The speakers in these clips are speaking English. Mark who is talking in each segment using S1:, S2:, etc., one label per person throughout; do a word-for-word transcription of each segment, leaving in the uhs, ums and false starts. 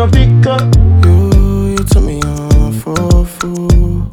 S1: no pick up.
S2: You, you took me on for a fool.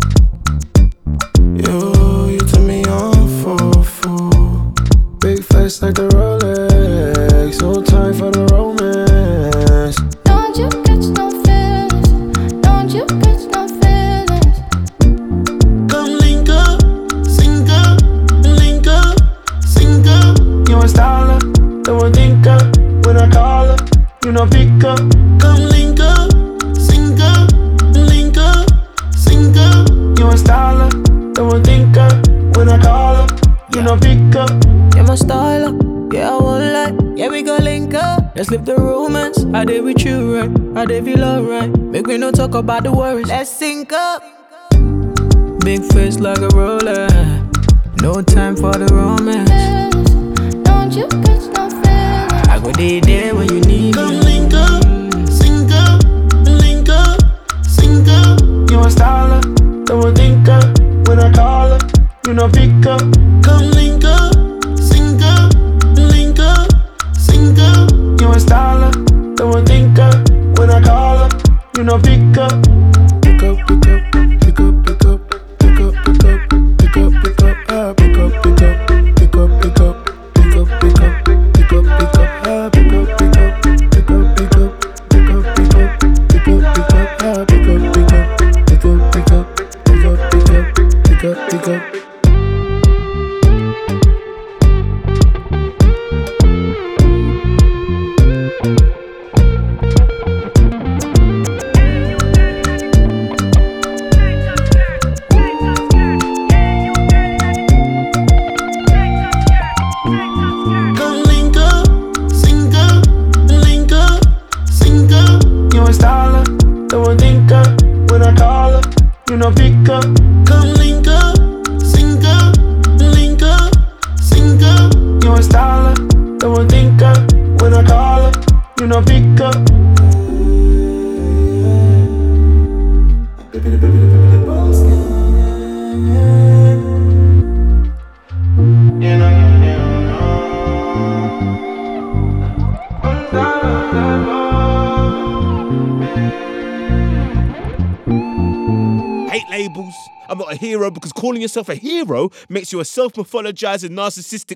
S2: You, you took me on for a fool. Big face like the Rolex, so time for the romance.
S3: Don't you catch no feelings, don't you catch no feelings.
S2: Come link up, sync up, link up, sync up.
S1: You a styler, don't think up. When I call her, you no pick up.
S2: Come link up, sync up, link up, sync up.
S1: You a styler, don't think up. When I call her, you no pick up.
S4: You're my styler, yeah, I won't lie. Yeah, we gon' link up. Let's live the romance. I did with you, right? I did feel alright. Make me no talk about the worries. Let's sync up. Big face like a roller. No time for the romance.
S3: Feelings, don't you catch no feelings.
S4: I go there, there when you need
S2: Come
S4: me.
S2: link up, sync up, link up, sync up.
S1: You a styler, don't think up. When I call her, you no pick up.
S2: Come link up, sync up, link up, sync up.
S1: You a styler, don't think up. When I call her, you no pick up.
S2: Pick up, pick up, pick up, pick up, pick up, pick up, pick up, pick up, ah, pick up, pick up, pick up, pick up, pick up, pick up, pick up, pick up, ah, pick up, pick up, pick up, pick up, pick up, pick up, pick up, pick up, ah, pick up, pick up, pick up, pick up, pick up, pick up, pick up, pick up. Come link up, sync up, link up, sync up.
S1: You a styler, don't think up. When I call her, you no pick up.
S2: Come link up, sync up, link up, sync up.
S1: You a styler, don't think up. When I call her, you no pick up.
S5: Hate labels. I'm not a hero because calling yourself a hero makes you a self-mythologizing narcissistic